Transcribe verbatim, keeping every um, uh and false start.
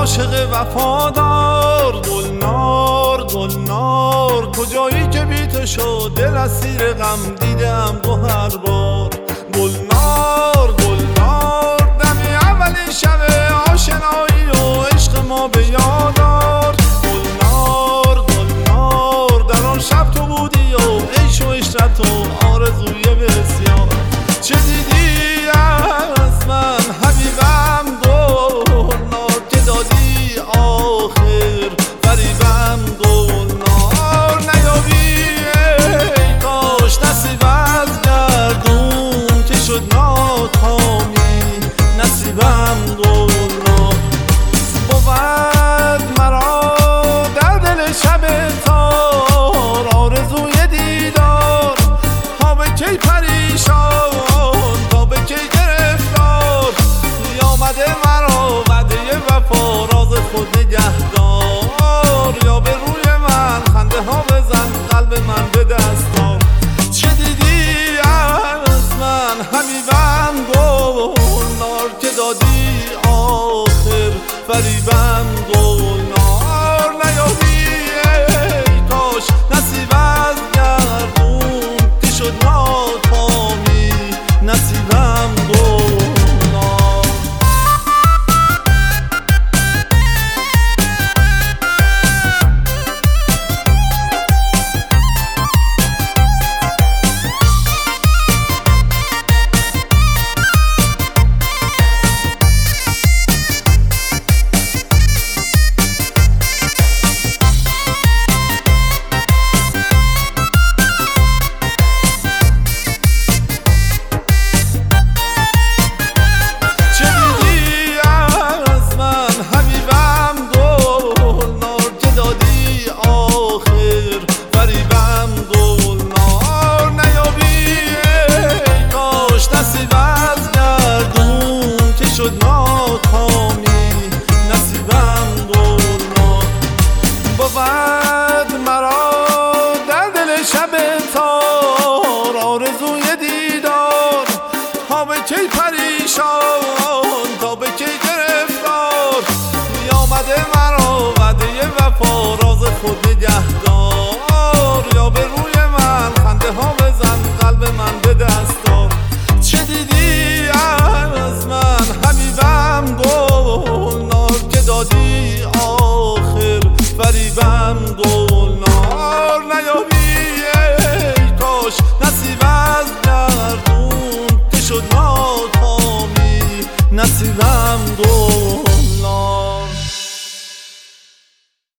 عاشق وفادار، گلنار گلنار کجایی که بی تو شد دل اسیر غم دیدم دو هر بار. گلنار گلنار دمی اولین شب آشنایی و عشق ما به یاد آر. گلنار گلنار در آن شب تو بودی و عیش و عشرت و آرزوی بسیار. چه دیدی از من حبیبم گلنار که دادی آخر فریبم گلنار. نیابی ای کاش نصیب از گردون که شد ناکامی نصیبم گلنار. بود مرا در دل شب تار آرزوی دیدار، تا به کی پریشان تا به کی گرفتار. آمده مرا وعده وفا راز خود نگهدار، یا به روی من خنده ها بزن قلب من به دستار. چه دیدی از من حبیبم گلنار که دادی آخر فریبم گلنار. نیابی ای کاش نصیب از گردون که شد ناکامی نصیبم گلنار. ناکامی نصیبم گلنار. بود مرا در دل شب تار آرزوی دیدار، تا به کی پریشان تا به کی گرفتار. آمده مرا وعده وفا راز خود نگهدار، یا به روی من خنده ها بزن قلب من به دستار. چه دیدی از من حبیبم گلنار که دادی آخر فریبم گلنار. نیابی ای کاش نصیب از گردون که شد ناکامی نصیبم